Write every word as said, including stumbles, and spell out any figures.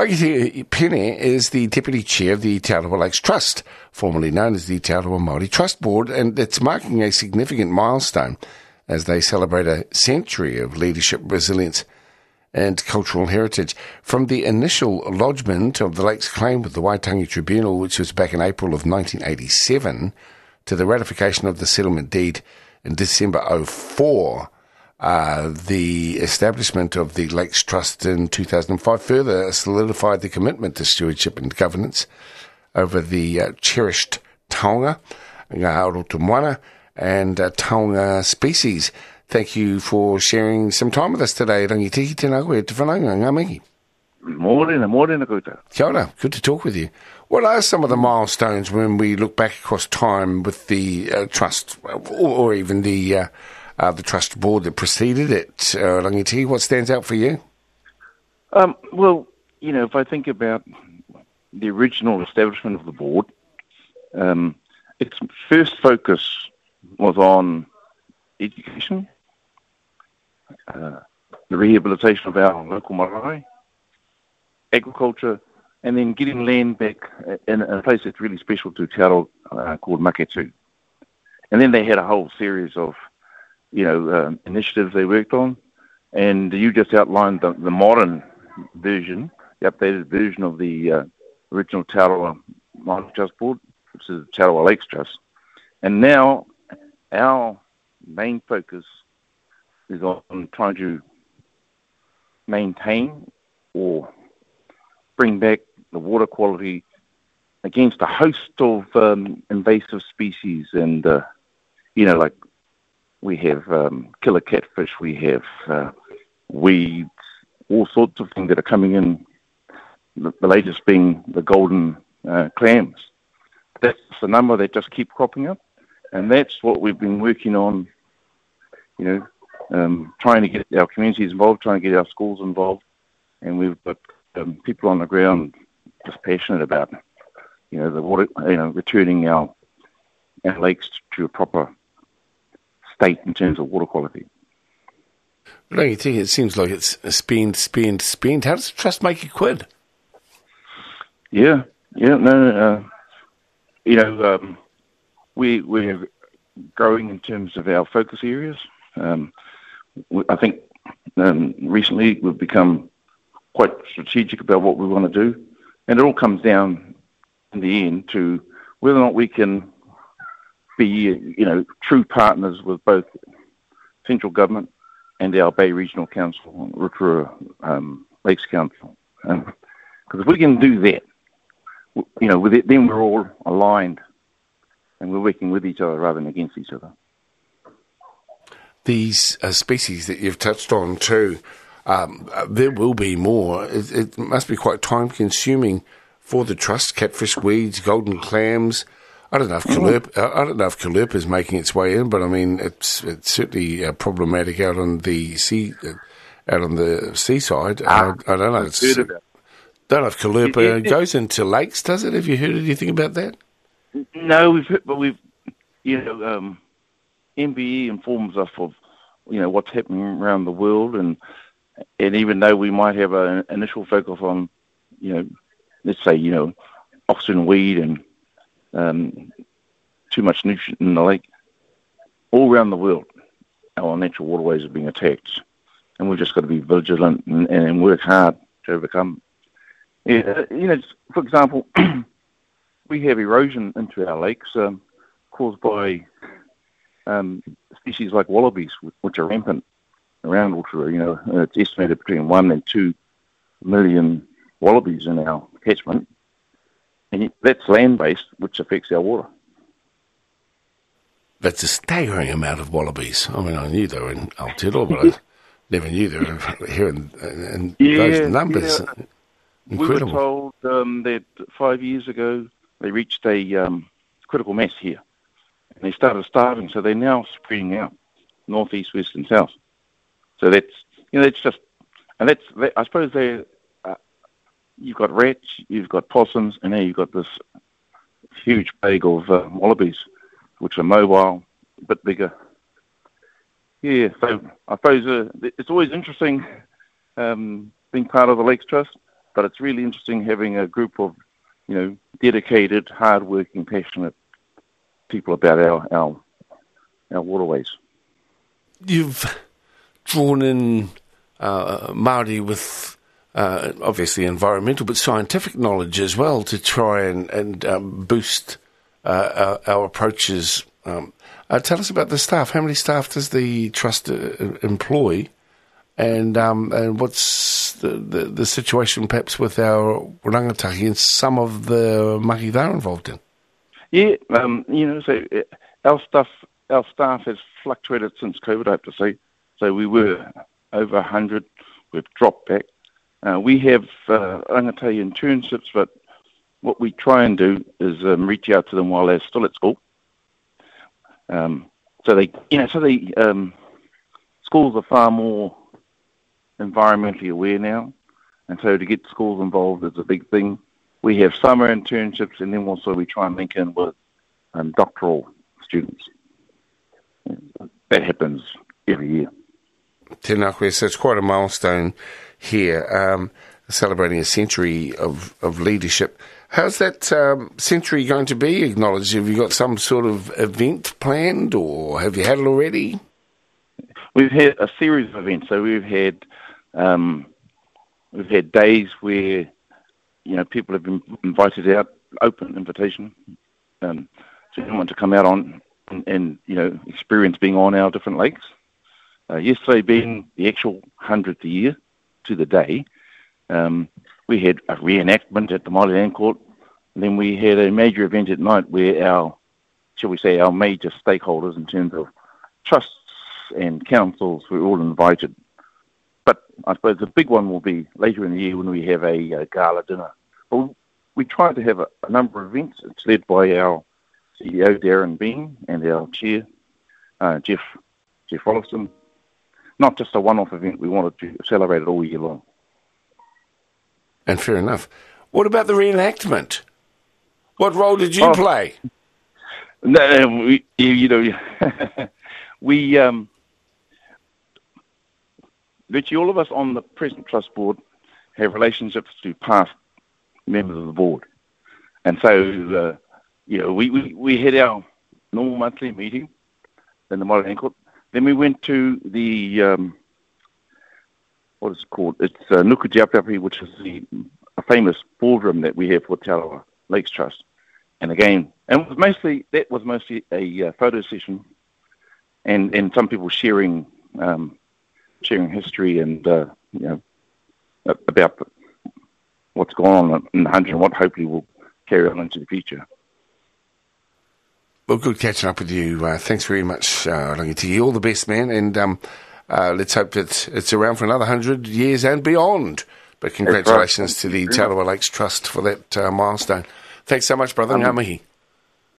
Rangiti Pene is the Deputy Chair of the Te Arawa Lakes Trust, formerly known as the Te Arawa Māori Trust Board, and it's marking a significant milestone as they celebrate a century of leadership, resilience and cultural heritage. From the initial lodgement of the Lakes claim with the Waitangi Tribunal, which was back in April of nineteen eighty-seven, to the ratification of the settlement deed in December oh four, uh, the establishment of the Lakes Trust in two thousand five further solidified the commitment to stewardship and governance over the uh, cherished taonga, ngā roto moana, and uh, taonga species. Thank you for sharing some time with us today, Rangiti. Tēnā koe, te whanaunga, ngā mihi. Morena, morena koutou. Kia ora, good to talk with you. What are some of the milestones when we look back across time with the uh, trust, or, or even the uh, uh, the trust board that preceded it, uh, Rangiti? What stands out for you? Um, well, you know, if I think about the original establishment of the board, um, its first focus was on education, uh, the rehabilitation of our local marae, agriculture, and then getting land back in a place that's really special to Te Arawa uh, called Maketu. And then they had a whole series of, you know, um, initiatives they worked on, and you just outlined the, the modern version, the updated version of the uh, original Te Arawa Māori Trust Board, which is the Te Arawa Lakes Trust. And now our main focus is on trying to maintain or bring back the water quality against a host of um, invasive species. And, uh, you know, like we have um, killer catfish, we have uh, weeds, all sorts of things that are coming in, the, the latest being the golden uh, clams. That's the number that just keep cropping up. And that's what we've been working on, you know, um, trying to get our communities involved, trying to get our schools involved. And we've got um, people on the ground just passionate about, you know, the water, you know, returning our, our lakes to a proper state in terms of water quality. Don't you think it seems like it's spend, spend, spend? How does the trust make you quid? Yeah, yeah, no, uh, you know, um, we we're growing in terms of our focus areas. Um, we, I think um, recently we've become quite strategic about what we want to do, and it all comes down in the end to whether or not we can be, you know, true partners with both central government and our Bay Regional Council, Rotorua um, Lakes Council. Because um, if we can do that, you know, with it, then we're all aligned and we're working with each other rather than against each other. These uh, species that you've touched on too, um, uh, there will be more. It, it must be quite time-consuming for the trust. Catfish, weeds, golden clams. I don't know if Kalerpa, mm. I don't know if Kalerpa is making its way in, but I mean it's it's certainly uh, problematic out on the sea, uh, out on the seaside. Ah, I, I don't know. It's, heard about. Don't know if Kalerpa goes into lakes, does it? Have you heard anything about that? No, we've heard, but we've, you know, um, M B E informs us of, you know, what's happening around the world, and and even though we might have an initial focus on, you know, let's say, you know, oxygen weed and um, too much nutrient in the lake, all around the world, our natural waterways are being attacked, and we've just got to be vigilant and, and work hard to overcome. Yeah, you know, for example, we have erosion into our lakes um, caused by um, species like wallabies, which are rampant around Rotorua. You know, uh, it's estimated between one and two million wallabies in our catchment, and that's land-based, which affects our water. That's a staggering amount of wallabies. I mean, I knew they were in Aotearoa, but I never knew they were here in, in yeah, those numbers. Yeah. Incredible. We were told um, that five years ago they reached a um, critical mass here, and they started starving. So they're now spreading out north, east, west, and south. So that's, you know, it's just, and that's, that, I suppose they, uh, you've got rats, you've got possums, and now you've got this huge plague of uh, wallabies, which are mobile, a bit bigger. Yeah, so I suppose uh, it's always interesting um, being part of the Lakes Trust. but it's really interesting having a group of, you know, dedicated, hard-working, passionate people about our our, our waterways. You've drawn in uh, Māori with uh, obviously environmental but scientific knowledge as well to try and, and um, boost uh, our, our approaches. Um, uh, tell us about the staff. How many staff does the Trust uh, employ? And um, and what's the, the, the situation perhaps with our rangatahi and some of the mahi they're involved in? Yeah, um, you know, so our staff, our staff has fluctuated since COVID, I have to say. So we were over one hundred, we've dropped back. Uh, we have uh, rangatahi internships, but what we try and do is um, reach out to them while they're still at school. Um, so they, you know, so they um, schools are far more environmentally aware now, and so to get schools involved is a big thing. We have summer internships, and then also we try and link in with um, doctoral students. That happens every year. Tēnā koe, so it's quite a milestone here, um, celebrating a century of, of leadership. How's that um, century going to be acknowledged? Have you got some sort of event planned, or have you had it already? We've had a series of events. So we've had um, we've had days where, you know, people have been invited out, open invitation, um, to anyone to come out on and, and you know, experience being on our different lakes. Uh, yesterday being the actual hundredth year to the day, um, we had a reenactment at the Māori Land Court, and then we had a major event at night where our, shall we say, our major stakeholders in terms of trusts and councils were all invited. But I suppose the big one will be later in the year when we have a, a gala dinner. But we try to have a, a number of events. It's led by our C E O, Darren Bean, and our chair, uh, Jeff Jeff Wollaston. Not just a one-off event. We wanted to celebrate it all year long. And fair enough. What about the reenactment? What role did you oh, play? No, we, you know, we... Um, Virtually all of us on the present trust board have relationships to past members of the board. And so, uh, you know, we, we, we had our normal monthly meeting in the Māori Land Court. Then we went to the, um, what is it called? It's uh, Nuku Jiapapi, which is the a famous boardroom that we have for Te Arawa Lakes Trust. And again, and it was mostly, that was mostly a uh, photo session and, and some people sharing um, sharing history and, uh, you know, about what's going on in the hundred and what hopefully will carry on into the future. Well, good catching up with you. Uh, thanks very much, uh, Rangitiki. All the best, man, and um, uh, let's hope that it's around for another hundred years and beyond. But congratulations right. to the Te Arawa Lakes Trust for that uh, milestone. Thanks so much, brother. Um, Ngā mihi.